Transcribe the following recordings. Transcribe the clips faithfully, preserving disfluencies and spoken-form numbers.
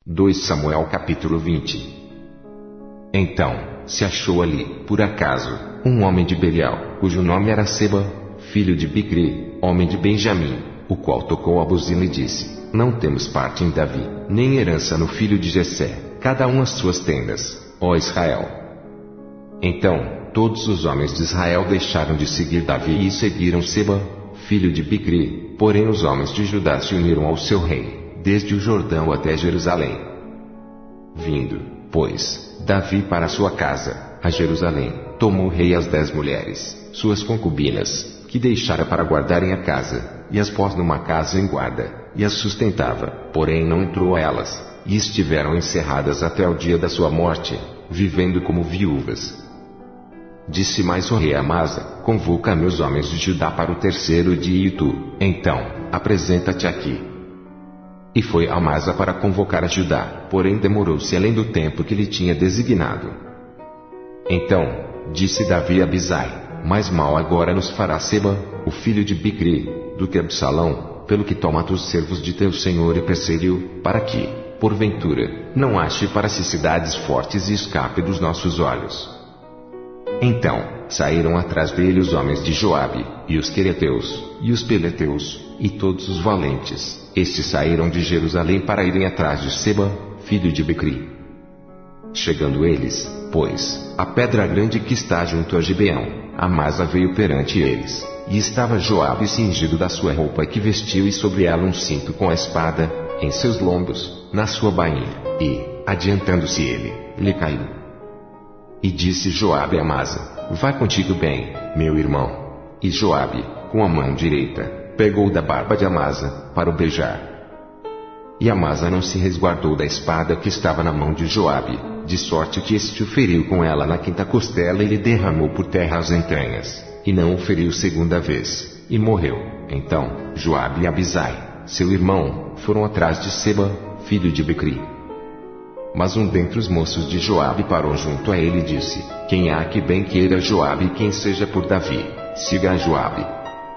dois Samuel capítulo vinte. Então, se achou ali, por acaso, um homem de Belial, cujo nome era Seba, filho de Bicri, homem de Benjamim, o qual tocou a buzina e disse: Não temos parte em Davi, nem herança no filho de Jessé, cada um as suas tendas, ó Israel. Então, todos os homens de Israel deixaram de seguir Davi e seguiram Seba, filho de Bicri, porém os homens de Judá se uniram ao seu rei, desde o Jordão até Jerusalém. Vindo, pois, Davi para sua casa, a Jerusalém, tomou o rei as dez mulheres, suas concubinas, que deixara para guardarem a casa, e as pôs numa casa em guarda, e as sustentava, porém não entrou a elas, e estiveram encerradas até o dia da sua morte, vivendo como viúvas. Disse mais o rei a Amasa: Convoca meus homens de Judá para o terceiro dia e tu, então, apresenta-te aqui. E foi Amasa para convocar a Judá, porém demorou-se além do tempo que lhe tinha designado. Então, disse Davi a Abisai: Mais mal agora nos fará Seba, o filho de Bicri, do que Absalão, pelo que toma os servos de teu senhor e perseguiu, para que, porventura, não ache para si cidades fortes e escape dos nossos olhos. Então, saíram atrás dele os homens de Joabe, e os quereteus, e os peleteus, e todos os valentes. Estes saíram de Jerusalém para irem atrás de Seba, filho de Bicri. Chegando eles, pois, à pedra grande que está junto a Gibeão, Amasa veio perante eles, e estava Joabe cingido da sua roupa que vestiu e sobre ela um cinto com a espada, em seus lombos, na sua bainha, e, adiantando-se ele, lhe caiu. E disse Joabe a Amasa: Vá contigo bem, meu irmão. E Joabe, com a mão direita, pegou da barba de Amasa, para o beijar. E Amasa não se resguardou da espada que estava na mão de Joabe, de sorte que este o feriu com ela na quinta costela e lhe derramou por terra as entranhas, e não o feriu segunda vez, e morreu. Então, Joabe e Abisai, seu irmão, foram atrás de Seba, filho de Bicri. Mas um dentre os moços de Joabe parou junto a ele e disse: Quem há que bem queira Joabe e quem seja por Davi, siga a Joabe.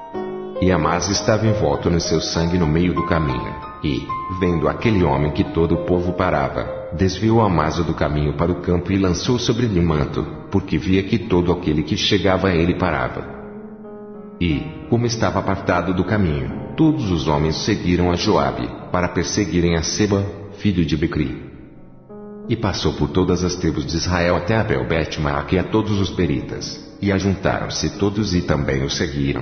E Amasa estava envolto no seu sangue no meio do caminho, e, vendo aquele homem que todo o povo parava, desviou Amasa do caminho para o campo e lançou sobre ele um manto, porque via que todo aquele que chegava a ele parava. E, como estava apartado do caminho, todos os homens seguiram a Joabe, para perseguirem a Seba, filho de Bicri. E passou por todas as tribos de Israel até Abel-Bet-Maaca e a todos os peritas, e ajuntaram-se todos e também o seguiram.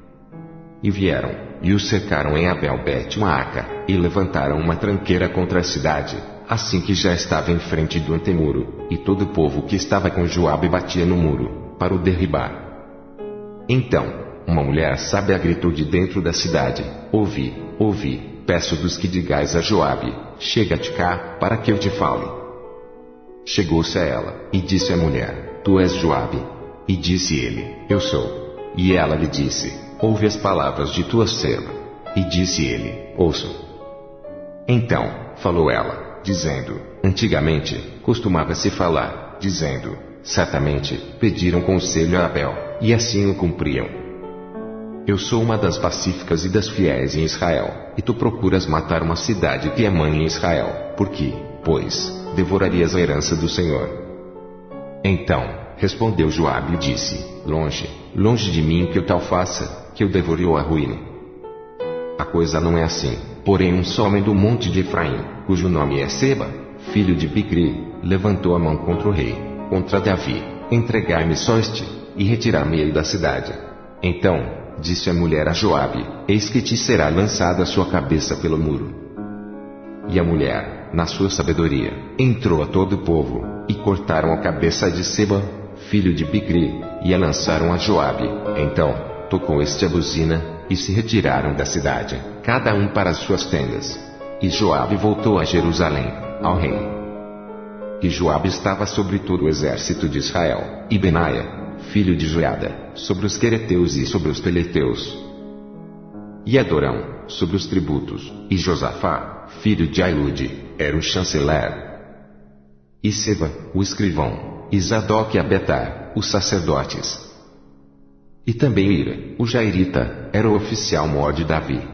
E vieram, e o cercaram em Abel-Bet-Maaca, e levantaram uma tranqueira contra a cidade, assim que já estava em frente do antemuro, e todo o povo que estava com Joabe batia no muro, para o derribar. Então, uma mulher sábia gritou de dentro da cidade: Ouvi, ouvi, peço-vos que digais a Joabe: Chega-te cá, para que eu te fale. Chegou-se a ela, e disse à mulher: Tu és Joabe? E disse ele: Eu sou. E ela lhe disse: Ouve as palavras de tua serva. E disse ele: Ouço. Então, falou ela, dizendo: Antigamente, costumava-se falar, dizendo: Certamente, pediram conselho a Abel, e assim o cumpriam. Eu sou uma das pacíficas e das fiéis em Israel, e tu procuras matar uma cidade que é mãe em Israel, por quê, pois, devorarias a herança do Senhor? Então, respondeu Joabe e disse: Longe, longe de mim que eu tal faça, que eu devore ou arruine. A coisa não é assim, porém um só homem do monte de Efraim, cujo nome é Seba, filho de Bicri, levantou a mão contra o rei, contra Davi: Entregai-me só este, e retirar-me-ei da cidade. Então, disse a mulher a Joabe: Eis que te será lançada a sua cabeça pelo muro. E a mulher, na sua sabedoria, entrou a todo o povo, e cortaram a cabeça de Seba, filho de Bicri, e a lançaram a Joabe. Então, tocou este a buzina, e se retiraram da cidade, cada um para as suas tendas. E Joabe voltou a Jerusalém, ao rei. E Joabe estava sobre todo o exército de Israel, e Benaia, filho de Joiada, sobre os quereteus e sobre os peleteus. E Adorão, sobre os tributos, e Josafá, filho de Ailude, era o chanceler. E Seba, o escrivão, e Zadok e Abetar, os sacerdotes. E também Ira, o Jairita, era o oficial mor de Davi.